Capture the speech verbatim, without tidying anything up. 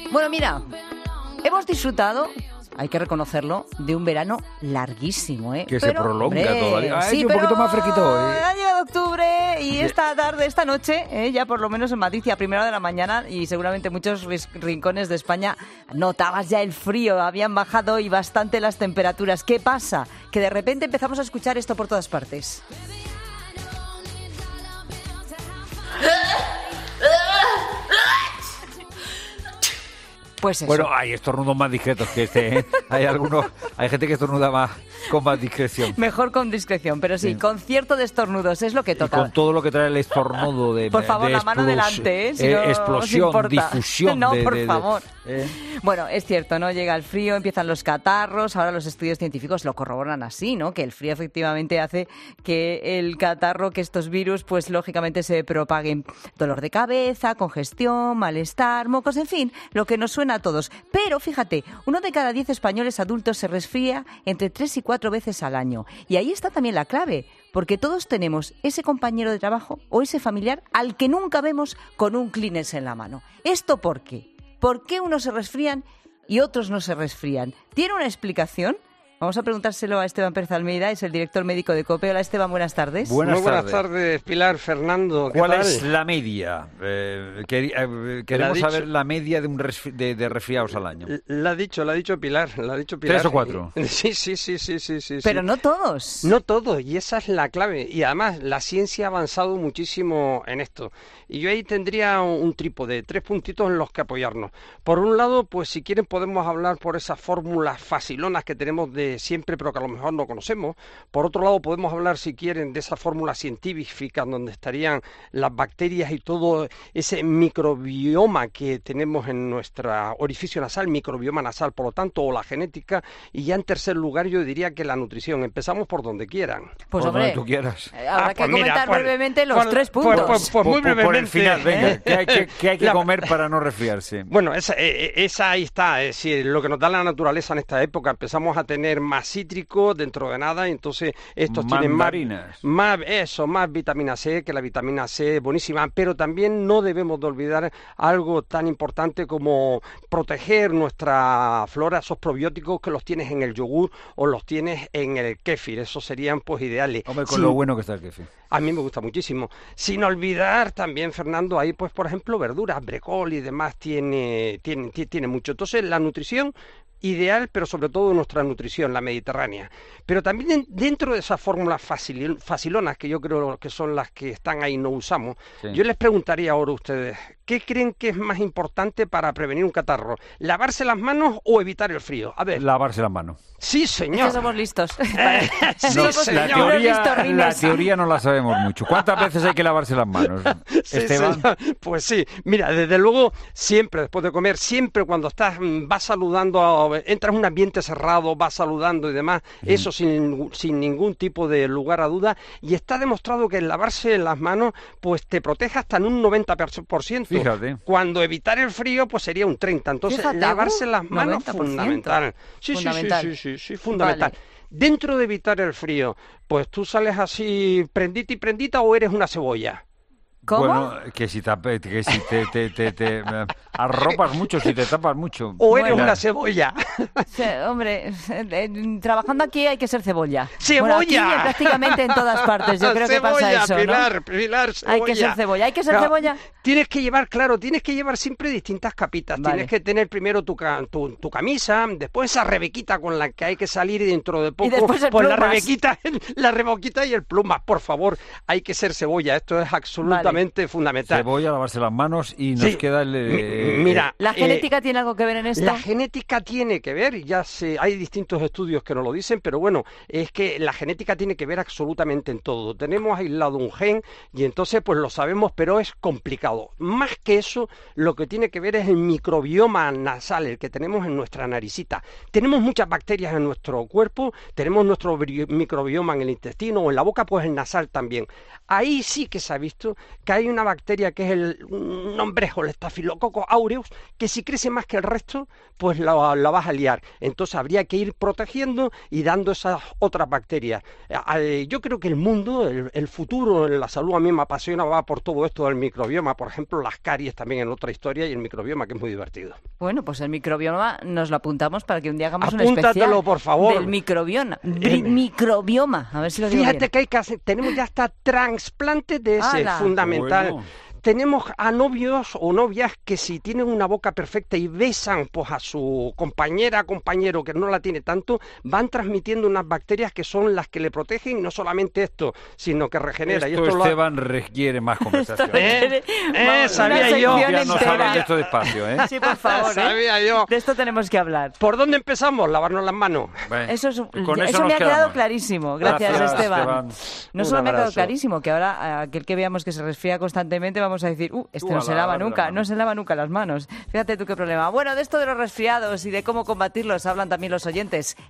Bueno, mira, hemos disfrutado, hay que reconocerlo, de un verano larguísimo, ¿eh? Que pero, se prolonga hombre, todavía. Ay, sí, un pero poquito más fresquito. ¿eh? Ha llegado octubre y esta tarde, esta noche, ¿eh? ya por lo menos en Madrid, a primera de la mañana, y seguramente muchos rincones de España, notabas ya el frío, habían bajado y bastante las temperaturas. ¿Qué pasa? Que de repente empezamos a escuchar esto por todas partes. Pues eso. Bueno, hay estornudos más discretos que este, ¿eh? Hay algunos, hay gente que estornuda más con más discreción. Mejor con discreción, pero sí, sí. concierto de estornudos, es lo que toca. Y con todo lo que trae el estornudo de Por favor, de la mano explus, delante, ¿eh? Si eh, no explosión, os importa. difusión. No, de, por de, de, favor. ¿eh? Bueno, es cierto, ¿no? Llega el frío, empiezan los catarros, ahora los estudios científicos lo corroboran así, ¿no? Que el frío efectivamente hace que el catarro, que estos virus, pues lógicamente se propaguen. Dolor de cabeza, congestión, malestar, mocos, en fin, lo que nos suena a todos. Pero fíjate, uno de cada diez españoles adultos se resfría entre tres y cuatro veces al año. Y ahí está también la clave, porque todos tenemos ese compañero de trabajo o ese familiar al que nunca vemos con un Kleenex en la mano. ¿Esto por qué? ¿Por qué unos se resfrían y otros no se resfrían? ¿Tiene una explicación? Vamos a preguntárselo a Esteban Pérez Almeida, es el director médico de COPE. Hola, Esteban, buenas tardes. Buenas Muy buenas tardes. tardes, Pilar, Fernando. ¿Qué ¿Cuál tal? es la media? Eh, quer, eh, queremos dicho, saber la media de, un resfri, de, de resfriados al año. La ha dicho, la ha dicho Pilar, la ha dicho Pilar. ¿Tres o cuatro? Sí, sí, sí, sí, sí, sí. Pero sí. no todos. No todos, y esa es la clave. Y además, la ciencia ha avanzado muchísimo en esto. Y yo ahí tendría un, un trípode, tres puntitos en los que apoyarnos. Por un lado, pues si quieren podemos hablar por esas fórmulas facilonas que tenemos de siempre, pero que a lo mejor no conocemos. Por otro lado, podemos hablar, si quieren, de esa fórmula científica donde estarían las bacterias y todo ese microbioma que tenemos en nuestro orificio nasal, microbioma nasal, por lo tanto, o la genética. Y ya en tercer lugar, yo diría que la nutrición. Empezamos por donde quieran. Pues por hombre, donde tú quieras. Eh, habrá Ah, que pues mira, comentar pues, brevemente los pues, tres pues, puntos. pues, pues, muy por, por el brevemente. final, venga, ¿eh? ¿qué hay que, qué hay que La- comer para no resfriarse? Bueno, esa, eh, esa ahí está, es decir, lo que nos da la naturaleza en esta época. Empezamos a tener más cítricos dentro de nada, y entonces estos tienen más, Mandarinas. más, eso, más vitamina C, que la vitamina C es buenísima, pero también no debemos de olvidar algo tan importante como proteger nuestra flora, esos probióticos que los tienes en el yogur o los tienes en el kéfir, esos serían pues ideales. Hombre, con Sí. lo bueno que está el kéfir. A mí me gusta muchísimo. Sin olvidar también, Fernando, ahí pues por ejemplo verduras, brécol y demás tiene, tiene, ti- tiene mucho. Entonces la nutrición ideal, pero sobre todo nuestra nutrición, la mediterránea. Pero también en- dentro de esas fórmulas facil- facilonas, que yo creo que son las que están ahí y no usamos, Sí. yo les preguntaría ahora a ustedes, ¿qué creen que es más importante para prevenir un catarro? ¿Lavarse las manos o evitar el frío? A ver, Lavarse las manos. sí Es que señor. somos listos. Sí, No, señor. la, Unos teoría, la listorrines. teoría no la sabemos mucho. ¿Cuántas veces hay que lavarse las manos, Sí, Esteban? señor. Pues sí, mira, desde luego, siempre después de comer, siempre cuando estás, mm, vas saludando, a- entras en un ambiente cerrado, vas saludando y demás, eso sin, sin ningún tipo de lugar a duda, y está demostrado que el lavarse las manos, pues te protege hasta en un noventa por ciento. Fíjate. Cuando evitar el frío, pues sería un treinta. Entonces, Fíjate, lavarse uh, las manos, noventa por ciento. fundamental. Sí, sí, Fundamental. sí, sí, sí, sí, fundamental. Vale. Dentro de evitar el frío, pues tú sales así prendita y prendita o eres una cebolla. ¿Cómo? Bueno, que si, te, que si te, te, te, te, eh, arropas mucho, si te tapas mucho. O eres Bueno. una cebolla. Sí, hombre, eh, trabajando aquí hay que ser cebolla. ¡Cebolla! Bueno, aquí y prácticamente en todas partes, yo creo que pasa Cebolla, eso, ¿no? Pilar, Pilar, cebolla. Hay que ser cebolla, hay que ser Claro, cebolla. Tienes que llevar, claro, tienes que llevar siempre distintas capitas. Vale. Tienes que tener primero tu, ca- tu, tu camisa, después esa rebequita con la que hay que salir dentro de poco. después el pues la plumas. rebequita, la rebequita y el plumas, por favor. Hay que ser cebolla, esto es absolutamente fundamental. Cebolla, lavarse las manos y nos Sí. queda el... eh, M- Mira, ¿La eh, genética tiene algo que ver en esto? La genética tiene que ver, ya sé, hay distintos estudios que nos lo dicen, pero bueno, es que la genética tiene que ver absolutamente en todo. Tenemos aislado un gen y entonces pues lo sabemos, pero es complicado. Más que eso, lo que tiene que ver es el microbioma nasal, el que tenemos en nuestra naricita. Tenemos muchas bacterias en nuestro cuerpo, tenemos nuestro bri- microbioma en el intestino o en la boca, pues el nasal también. ahí sí que se ha visto que hay una bacteria que es el nombrejo, el Staphylococcus aureus, que si crece más que el resto, pues la, la vas a liar. Entonces habría que ir protegiendo y dando esas otras bacterias. Yo creo que el mundo, el, el futuro en la salud, a mí me apasiona, va por todo esto del microbioma, por ejemplo, las caries también en otra historia, y el microbioma, que es muy divertido. Bueno, pues el microbioma nos lo apuntamos para que un día hagamos un Apúntatelo, especial por favor. del microbioma. El... microbioma, a ver si lo digo Fíjate bien. que hay que hacer, tenemos ya hasta trasplantes de ese, ¡Hala! fundamental. Bueno. Tenemos a novios o novias que si tienen una boca perfecta y besan pues a su compañera, compañero que no la tiene tanto, van transmitiendo unas bacterias que son las que le protegen, y no solamente esto, sino que regenera. Esto, y esto Esteban, lo ha... requiere más conversación. ¿Eh? ¿Eh? Vamos, Sabía una yo. sección Ya no entera. saben de esto despacio, ¿eh? Sí, por favor. ¿eh? Sabía yo. De esto tenemos que hablar. ¿Por dónde empezamos? Lavarnos las manos. Bueno, Eso, es, con eso eso me nos ha quedado quedamos. clarísimo. Gracias, Gracias, Esteban. Esteban. No Un solo me ha quedado abrazo. clarísimo, que ahora a aquel que veamos que se resfría constantemente vamos a decir, uh, este Tú, no a se la- lava a la nunca, mano. no se lava nunca las manos. Fíjate tú qué problema. Bueno, de esto de los resfriados y de cómo combatirlos hablan también los oyentes.